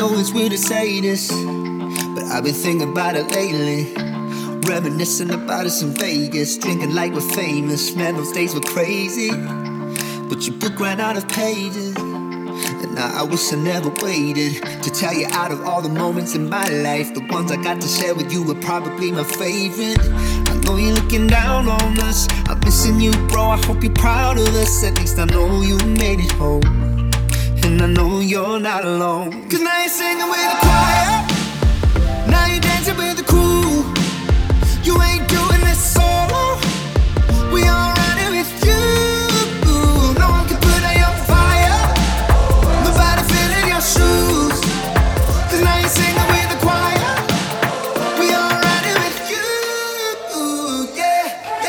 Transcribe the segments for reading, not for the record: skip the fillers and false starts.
know it's weird to say this, but I've been thinking about it lately. Reminiscing about us in Vegas, drinking like we're famous. Man, those days were crazy, but your book ran out of pages. And now I wish I never waited to tell you, out of all the moments in my life, the ones I got to share with you were probably my favorite. I know you're looking down on us, I'm missing you, bro. I hope you're proud of us. At least I know you made it home, and I know you're not alone. Cause now you're singing with the choir, now you're dancing with the crew. You ain't doing this solo, we all riding with you. No one can put out your fire, nobody filling your shoes. Cause now you're singing with the choir, we all riding with you. Yeah,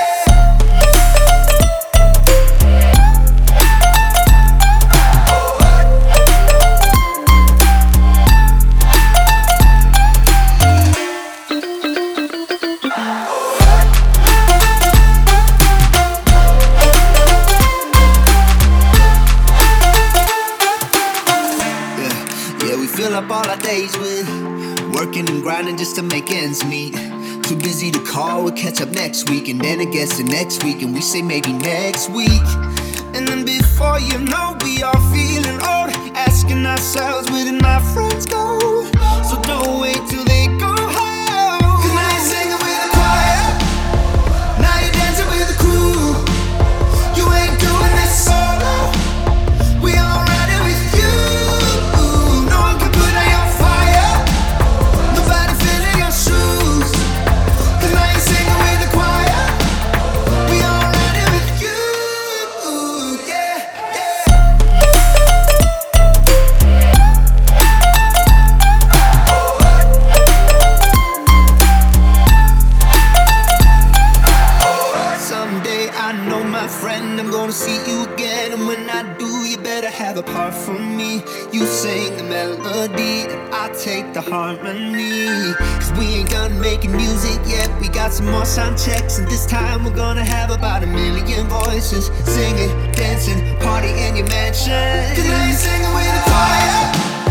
fill up all our days with working and grinding just to make ends meet. Too busy to call, we'll catch up next week. And then it gets to next week and we say maybe next week. And then before you know, we are feeling old, asking ourselves, where did my friends go? So don't wait till they go home. Cause now you're singing with the choir, now you're dancing with the crew. You ain't doing this solo, we all riding with you. No one can put out your fire, nobody filling your shoes. Cause now you're singing with the choir, we all riding with you. Yeah, someday I know, my friend, I'm gonna see you again. And when I do, you better have a part for me. You sing the melody and I take the harmony. Cause we ain't done making music yet, we got some more sound checks. And this time we're gonna have about 1 million voices, singing, dancing, party in your mansion. Cause now you're singing with the choir,